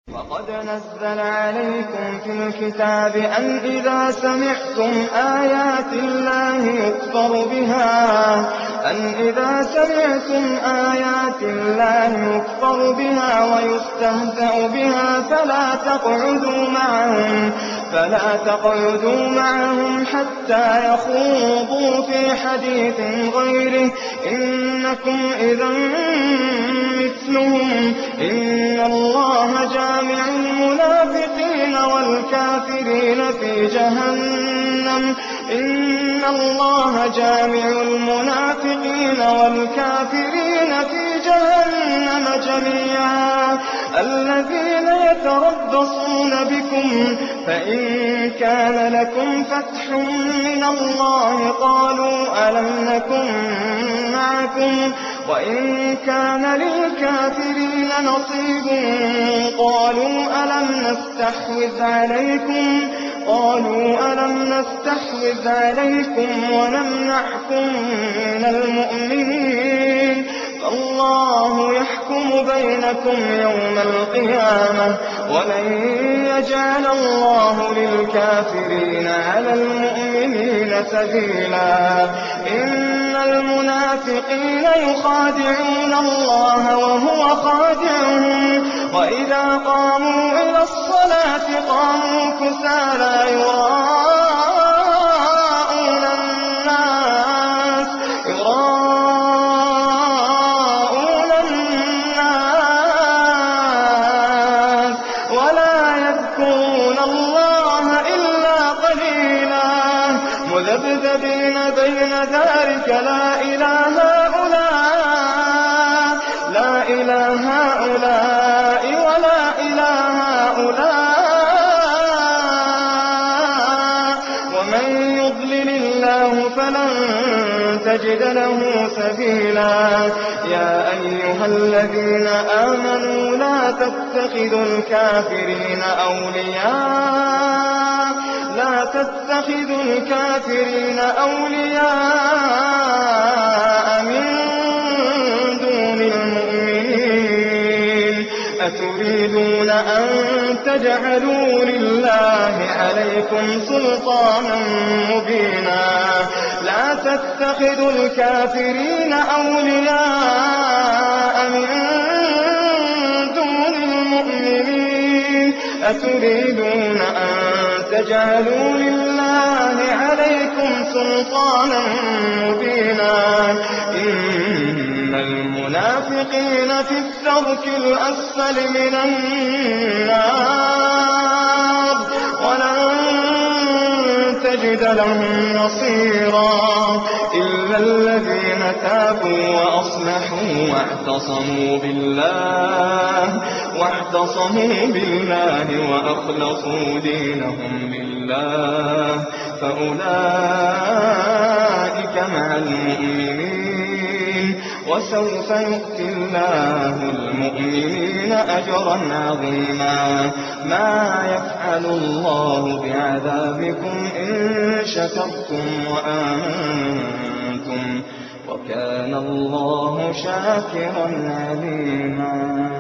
وقد نزل عليكم في الكتاب أن إذا سمعتم آيات الله يكفر بها ويستهزأ بها فلا تقعدوا معهم حتى يخوضوا في حديث غيره إنكم إذا مثلهم إن الله جامع المنافقين والكافرين في جهنم جميعا الذين يتربصون بكم فإن كان لكم فتح من الله قالوا ألم نكن معكم وإن كان للكافرين نصيب قالوا ألم نستحوذ عليكم ونمنعكم من المؤمنين فالله يحكم بينكم يوم القيامة ولن يجعل الله للكافرين على المؤمنين سبيلا إن المنافقين يخادعون الله وهو خادعهم وإذا قاموا إلى الصلاة قاموا كسالى يراءون الناس ولا يذكرون الله إلا قليلا مذبذبين بين ذلك لا إله هؤلاء ولا إله هؤلاء ومن يضلل الله فلن تجد له سبيلا يا أيها الذين آمنوا لا تتخذوا الكافرين أولياء من دون المؤمنين أتريدون أن تجعلوا لله عليكم سلطانا مبينا لا تتخذوا الكافرين أولياء من دون المؤمنين أتريدون أن تجعلوا لله عليكم سلطانا مبينا إن المنافقين في الدرك الأسفل من النار ولن تجد لهم نصيرا إلا الذين تابوا وأصلحوا واعتصموا بالله وأخلصوا دينهم لله فأولئك مع المؤمنين وسوف يؤتي الله المؤمنين أجرا عظيما ما يفعل الله بعذابكم إن شكرتم وآمنتم وكان الله شاكرا عليما